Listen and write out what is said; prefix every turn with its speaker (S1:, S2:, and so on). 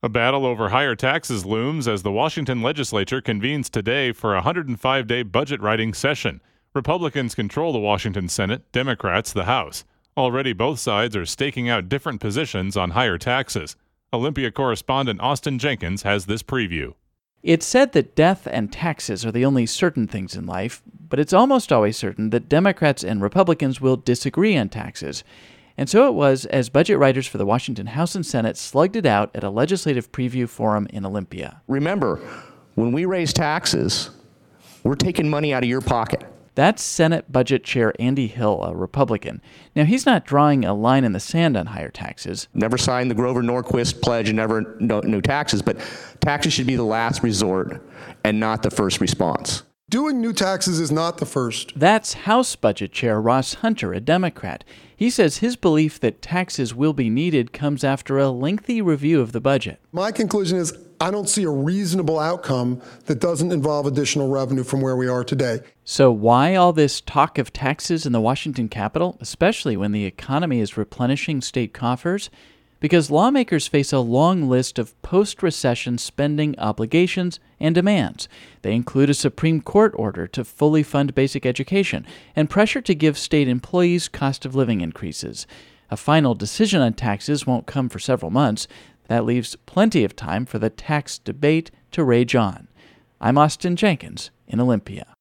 S1: A battle over higher taxes looms as the Washington legislature convenes today for a 105-day budget writing session. Republicans control the Washington Senate, Democrats the House. Already both sides are staking out different positions on higher taxes. Olympia correspondent Austin Jenkins has this preview.
S2: It's said that death and taxes are the only certain things in life, but it's almost always certain that Democrats and Republicans will disagree on taxes. And so it was as budget writers for the Washington House and Senate slugged it out at a legislative preview forum in Olympia.
S3: Remember, when we raise taxes, we're taking money out of your pocket.
S2: That's Senate Budget Chair Andy Hill, a Republican. Now, he's not drawing a line in the sand on higher taxes.
S3: Never signed the Grover Norquist pledge and never no taxes, but taxes should be the last resort and not the first response.
S4: Doing new taxes is not the first.
S2: That's House Budget Chair Ross Hunter, a Democrat. He says his belief that taxes will be needed comes after a lengthy review of the budget.
S4: My conclusion is I don't see a reasonable outcome that doesn't involve additional revenue from where we are today.
S2: So why all this talk of taxes in the Washington Capitol, especially when the economy is replenishing state coffers? Because lawmakers face a long list of post-recession spending obligations and demands. They include a Supreme Court order to fully fund basic education and pressure to give state employees cost of living increases. A final decision on taxes won't come for several months. That leaves plenty of time for the tax debate to rage on. I'm Austin Jenkins in Olympia.